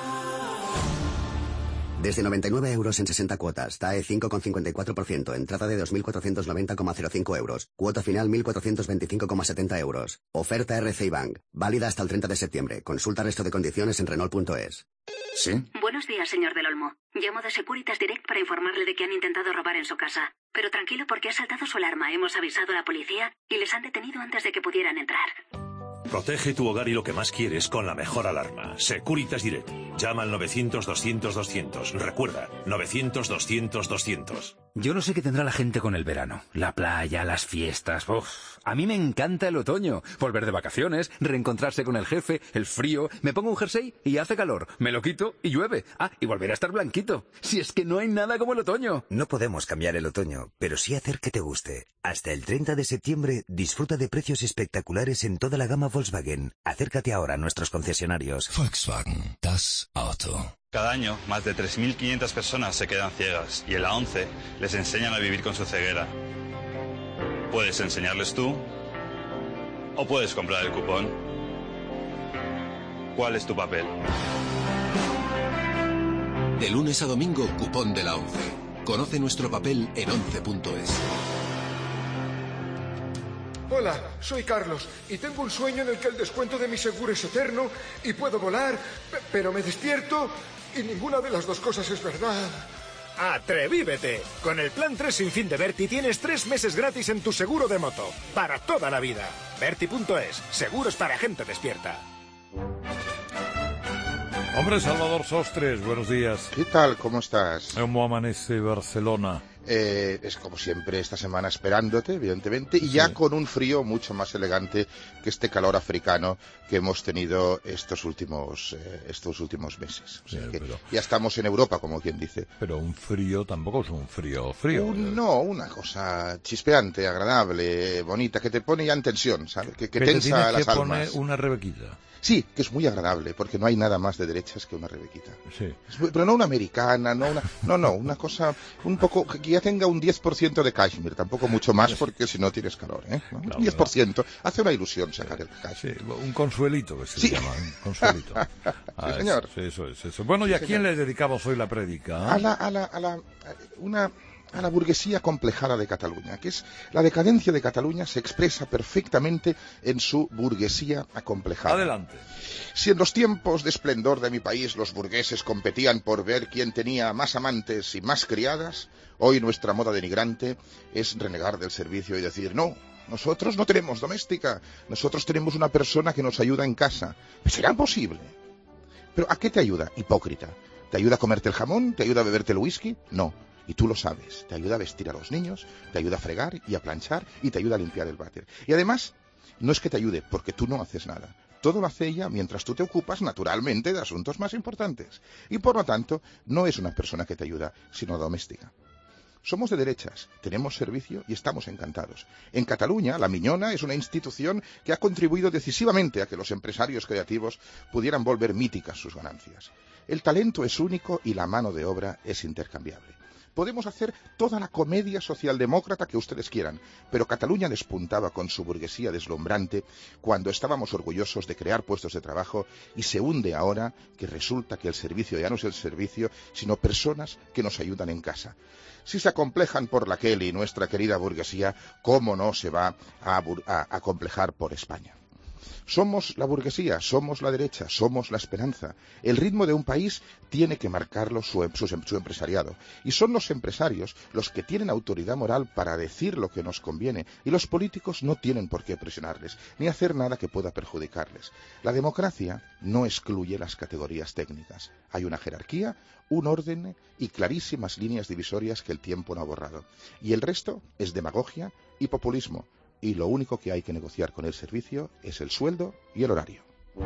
Desde noventa y nueve euros en sesenta cuotas, T A E cinco coma cincuenta y cuatro por ciento, entrada de dos mil cuatrocientos noventa coma cero cinco euros, cuota final mil cuatrocientos veinticinco coma setenta euros. Oferta R C I Bank, válida hasta el treinta de septiembre. Consulta resto de condiciones en Renault punto es. ¿Sí? Buenos días, señor del Olmo. Llamo de Securitas Direct para informarle de que han intentado robar en su casa. Pero tranquilo porque ha saltado su alarma. Hemos avisado a la policía y les han detenido antes de que pudieran entrar. Protege tu hogar y lo que más quieres con la mejor alarma. Securitas Direct. Llama al novecientos doscientos doscientos. Recuerda, novecientos doscientos doscientos. Yo no sé qué tendrá la gente con el verano. La playa, las fiestas. Uf. A mí me encanta el otoño. Volver de vacaciones, reencontrarse con el jefe, el frío. Me pongo un jersey y hace calor. Me lo quito y llueve. Ah, y volver a estar blanquito. Si es que no hay nada como el otoño. No podemos cambiar el otoño, pero sí hacer que te guste. Hasta el treinta de septiembre disfruta de precios espectaculares en toda la gama Volkswagen. Acércate ahora a nuestros concesionarios. Volkswagen, das Auto. Cada año, más de tres mil quinientas personas se quedan ciegas y en la ONCE les enseñan a vivir con su ceguera. Puedes enseñarles tú o puedes comprar el cupón. ¿Cuál es tu papel? De lunes a domingo, cupón de la ONCE. Conoce nuestro papel en once punto es. Hola, soy Carlos y tengo un sueño en el que el descuento de mi seguro es eterno y puedo volar, pero me despierto y ninguna de las dos cosas es verdad. ¡Atrevívete! Con el plan tres sin fin de Berti tienes tres meses gratis en tu seguro de moto, para toda la vida. Berti punto es, seguros para gente despierta. Hombre, Salvador Sostres, buenos días. ¿Qué tal? ¿Cómo estás? ¿Cómo amanece Barcelona? Eh, es como siempre esta semana esperándote, evidentemente, y ya con un frío mucho más elegante que este calor africano que hemos tenido estos últimos eh, estos últimos meses. O sea Sí, que pero- ya estamos en Europa, como quien dice. Pero un frío tampoco es un frío frío. Un- no, una cosa chispeante, agradable, bonita, que te pone ya en tensión, ¿sabes? Que, que Que te tensa tienes las que poner almas. una rebequita. Sí, que es muy agradable, porque no hay nada más de derechas que una rebequita. Sí. Es muy- Pero no una americana, no una, no, no, una cosa un poco, que ya tenga un diez por ciento de cashmere, tampoco mucho más, porque si no tienes calor, ¿eh? ¿No? Claro, Un diez por ciento, hace una ilusión sacar el cashmere. Sí, un consuelito que se Sí. llama, un consuelito. Ah, señor. Eso, eso es, eso. Bueno, ¿y a Sí, quién señor. le dedicamos hoy la prédica? A la, a la, a la, a una, a la burguesía complejada de Cataluña, que es la decadencia de Cataluña se expresa perfectamente en su burguesía acomplejada. Adelante. Si en los tiempos de esplendor de mi país los burgueses competían por ver quién tenía más amantes y más criadas, hoy nuestra moda denigrante es renegar del servicio y decir, no, nosotros no tenemos doméstica, nosotros tenemos una persona que nos ayuda en casa. ¿Será posible? ¿Pero a qué te ayuda, hipócrita? ¿Te ayuda a comerte el jamón? ¿Te ayuda a beberte el whisky? No. Y tú lo sabes. Te ayuda a vestir a los niños, te ayuda a fregar y a planchar y te ayuda a limpiar el váter. Y además, no es que te ayude, porque tú no haces nada. Todo lo hace ella mientras tú te ocupas naturalmente de asuntos más importantes. Y por lo tanto, no es una persona que te ayuda, sino doméstica. Somos de derechas, tenemos servicio y estamos encantados. En Cataluña, la Miñona es una institución que ha contribuido decisivamente a que los empresarios creativos pudieran volver míticas sus ganancias. El talento es único y la mano de obra es intercambiable. Podemos hacer toda la comedia socialdemócrata que ustedes quieran, pero Cataluña despuntaba con su burguesía deslumbrante cuando estábamos orgullosos de crear puestos de trabajo y se hunde ahora que resulta que el servicio ya no es el servicio, sino personas que nos ayudan en casa. Si se acomplejan por la Kelly, nuestra querida burguesía, ¿cómo no se va a, a, a acomplejar por España? Somos la burguesía, somos la derecha, somos la esperanza. El ritmo de un país tiene que marcarlo su, su, su empresariado. Y son los empresarios los que tienen autoridad moral para decir lo que nos conviene. Y los políticos no tienen por qué presionarles, ni hacer nada que pueda perjudicarles. La democracia no excluye las categorías técnicas. Hay una jerarquía, un orden y clarísimas líneas divisorias que el tiempo no ha borrado. Y el resto es demagogia y populismo. Y lo único que hay que negociar con el servicio es el sueldo y el horario.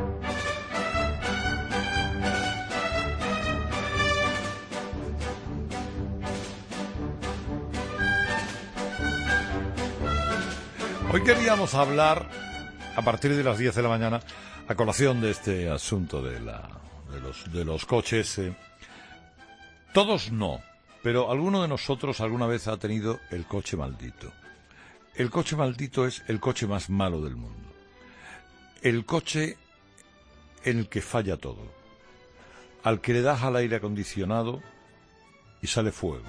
Hoy queríamos hablar, a partir de las diez de la mañana, a colación de este asunto de, la, de, los, de los coches. Eh, todos no, pero alguno de nosotros alguna vez ha tenido el coche maldito. El coche maldito es el coche más malo del mundo. El coche en el que falla todo. Al que le das al aire acondicionado y sale fuego.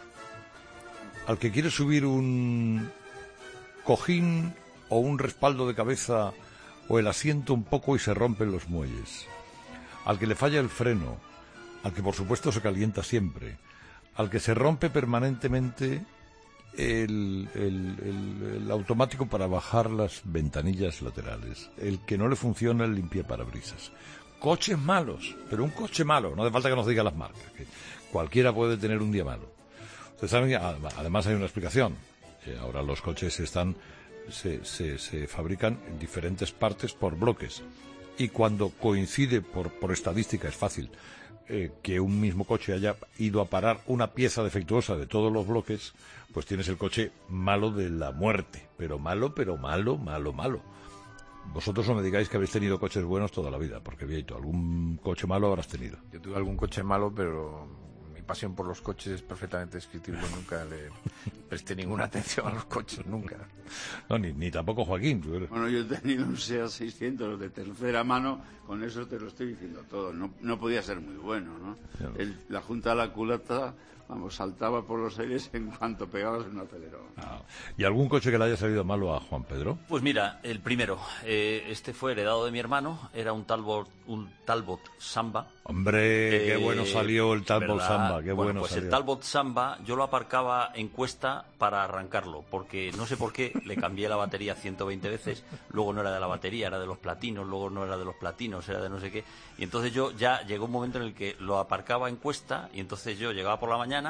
Al que quiere subir un cojín o un respaldo de cabeza o el asiento un poco y se rompen los muelles. Al que le falla el freno. Al que por supuesto se calienta siempre. Al que se rompe permanentemente El, el, el, el automático para bajar las ventanillas laterales, el que no le funciona el limpiaparabrisas. Coches malos, pero un coche malo, no hace falta que nos diga las marcas, que cualquiera puede tener un día malo. Ustedes saben que además hay una explicación. Eh, ahora los coches están se, se, se fabrican en diferentes partes por bloques y cuando coincide por, por estadística es fácil eh, que un mismo coche haya ido a parar una pieza defectuosa de todos los bloques, pues tienes el coche malo de la muerte, pero malo, pero malo, malo, malo. Vosotros no me digáis que habéis tenido coches buenos toda la vida, porque Vieito, algún coche malo habrás tenido. Yo tuve algún coche malo, pero mi pasión por los coches es perfectamente descriptible. Nunca le presté ninguna atención a los coches, nunca. No, ni, ni tampoco Joaquín. Tú eres... Bueno, yo he tenido un SEAT seiscientos de tercera mano, con eso te lo estoy diciendo todo. No, no podía ser muy bueno, ¿no? El, la junta de la culata, vamos, saltaba por los aires en cuanto pegabas un acelerón. Ah. ¿Y algún coche que le haya salido malo a Juan Pedro? Pues mira, el primero, eh, este fue heredado de mi hermano, era un Talbot, un Talbot Samba. Hombre, eh, qué bueno salió el Talbot ¿verdad? Samba, qué bueno, bueno pues salió. el Talbot Samba yo lo aparcaba en Cuesta para arrancarlo, porque no sé por qué le cambié la batería ciento veinte veces, luego no era de la batería, era de los platinos, luego no era de los platinos, era de no sé qué, y entonces yo ya llegó un momento en el que lo aparcaba en Cuesta, y entonces yo llegaba por la mañana,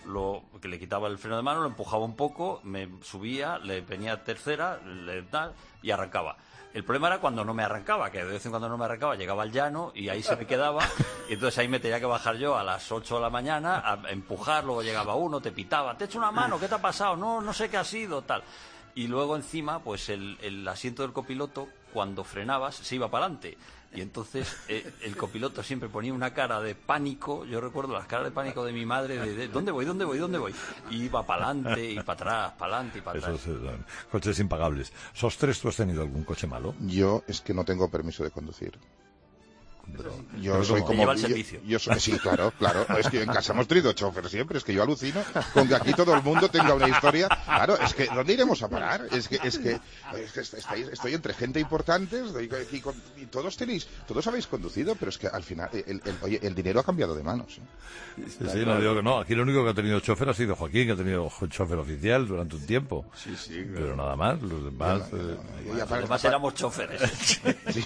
lo, que le quitaba el freno de mano, lo empujaba un poco, me subía, le venía tercera, le, tal, y arrancaba. El problema era cuando no me arrancaba, que de vez en cuando no me arrancaba, llegaba al llano y ahí se me quedaba, y entonces ahí me tenía que bajar yo a las ocho de la mañana a empujar, luego llegaba uno, te pitaba, te echo una mano, ¿qué te ha pasado? No, no sé qué ha sido, tal. Y luego encima, pues el, el asiento del copiloto, cuando frenabas, se iba para adelante. Y entonces eh, el copiloto siempre ponía una cara de pánico. Yo recuerdo las caras de pánico de mi madre, de, de ¿dónde voy, dónde voy, dónde voy? Y iba para adelante y para atrás, para adelante y para atrás. Esos son coches impagables. ¿Sostres, tú has tenido algún coche malo? Yo es que no tengo permiso de conducir. Pero, yo pero soy ¿cómo? como lleva el servicio. Yo, yo soy, sí, claro, claro. Es que en casa hemos tenido chofer siempre. Es que yo alucino con que aquí todo el mundo tenga una historia. Claro, es que ¿dónde iremos a parar? Es que es que, es que estoy, estoy entre gente importante, estoy aquí con, y todos tenéis, todos habéis conducido, pero es que al final el, el, oye, el dinero ha cambiado de manos. ¿eh? Sí, sí, no digo que no. Aquí lo único que ha tenido chofer ha sido Joaquín, que ha tenido chofer oficial durante un tiempo. Sí, sí. Claro. Pero nada más, los demás. No, no, no, no. Eh, Los aparte, demás éramos choferes. Sí.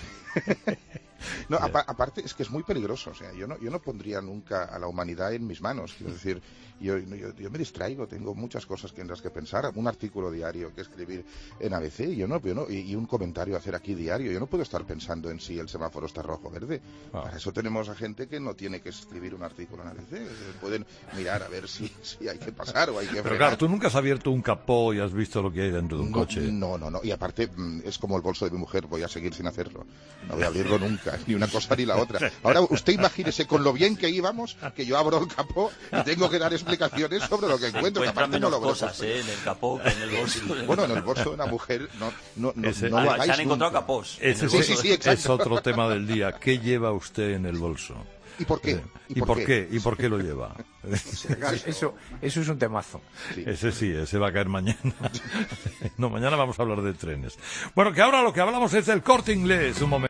No, apa aparte es que es muy peligroso, o sea, yo no, yo no pondría nunca a la humanidad en mis manos, quiero decir, yo, yo, yo me distraigo, tengo muchas cosas que en las que pensar, un artículo diario que escribir en A B C, yo no, yo no, y, y un comentario hacer aquí diario, yo no puedo estar pensando en si el semáforo está rojo o verde, ah. Para eso tenemos a gente que no tiene que escribir un artículo en A B C, pueden mirar a ver si, si hay que pasar o hay que frenar. Pero claro, tú nunca has abierto un capó y has visto lo que hay dentro de un no, coche. No, no, no, y aparte es como el bolso de mi mujer, voy a seguir sin hacerlo, no voy a abrirlo nunca, ni una cosa ni la otra. Ahora, usted imagínese con lo bien que íbamos, que yo abro el capó y tengo que dar explicaciones sobre lo que encuentro. Se aparte menos no lo cosas, ¿eh? En el capó que en el bolso. Bueno, en el bolso de una mujer no, no, no, ese, no ah, lo hagáis se han encontrado nunca. capós. Ese sí, sí, sí, es otro tema del día. ¿Qué lleva usted en el bolso? ¿Y por qué? ¿Y, ¿Y por, por qué? qué? ¿Y por qué lo lleva? Eso, eso es un temazo. Sí. Ese sí, ese va a caer mañana. No, mañana vamos a hablar de trenes. Bueno, que ahora lo que hablamos es del Corte Inglés. Un momento.